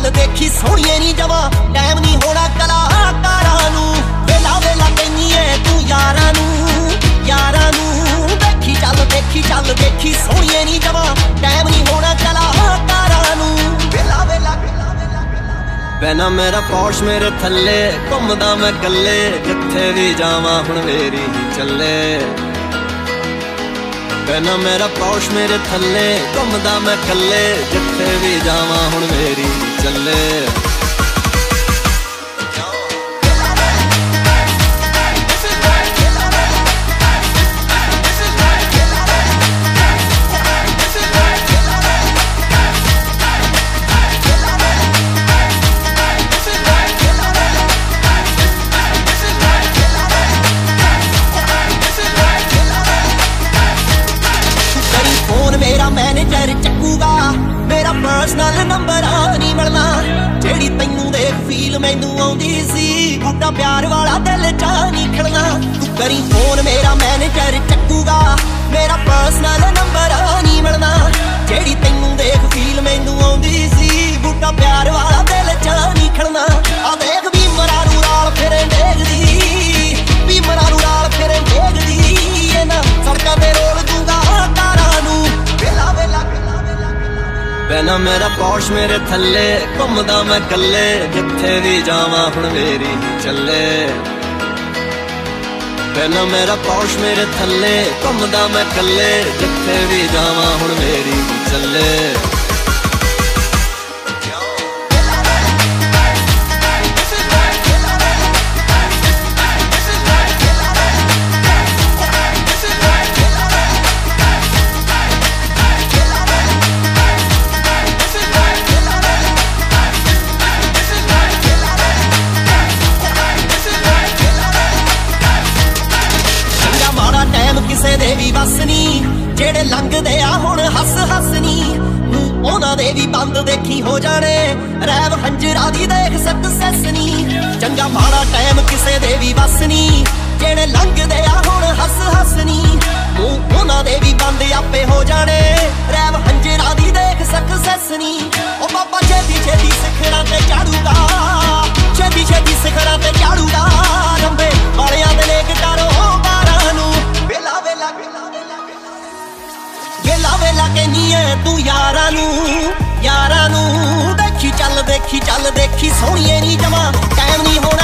चल देखी सोहणिए नी जवा टाइम नहीं होना कलाकारां नू वेला वेला कहनी है तू यारां नू देखी चल देखी सोहणिए नी जवा टाइम नहीं होना कलाकारां नू वेला वेला पैना मेरा पौश मेरे थल्ले घुमदा मैं कल्ले जिथे भी जावां हुण मेरी ही चले पैना मेरा पौश मेरे थल्ले घुमदा मैं कल्ले जिथे भी जावां हुण मेरी ही चले मेरा मैनेजर चकूगा मेरा पर्सनल नंबर नहीं मिलना जेड़ी तैनू देख फील मैनू आउंदी सी बूटा प्यार वाला दिल च नहीं खिलना तू करी फोन मेरा मैनेजर चकूगा मेरा पर्सनल नंबर नहीं मिलना जेड़ी तैनू देख फील मैनू आउंदी सी बूटा प्यार वाला दिल च नहीं खिलना आ देख भी मरारू राल फिरे देखदी भी मरारू राल फिरे देखदी ना सड़कां ते रोल दूंगा पैना मेरा पौश मेरे थल्ले घुमदा मैं कल्ले जिथे भी जावां हुण मेरी ही चले पैना मेरा पौश मेरे थल्ले घुमदा मैं कल्ले जिथे भी जावां हुण मेरी ही चले किसे दे भी बस नी जेड़े लंघदे आ हुण हस हस नी उन्हां दे भी बंद देखी हो जाने रैव हंजरा दी देख सक्सेस नी चंगा माड़ा टाइम किसे दे भी बस नी जेड़े लंघदे आ हुण हस हस नी उन्हां दे भी बंद आपे हो जाने रैव हंजरा दी देख सक्सेस नी ओ बाबा छेती छेती सिखरां ते चाड़ूगा छेती छेती सिखरां ते चाड़ूगा रंबे वालियां दे लेक करो वेला कहनी है तू यारां नू देखी चल देखी सोहणिए नी जवा टाइम नहीं होना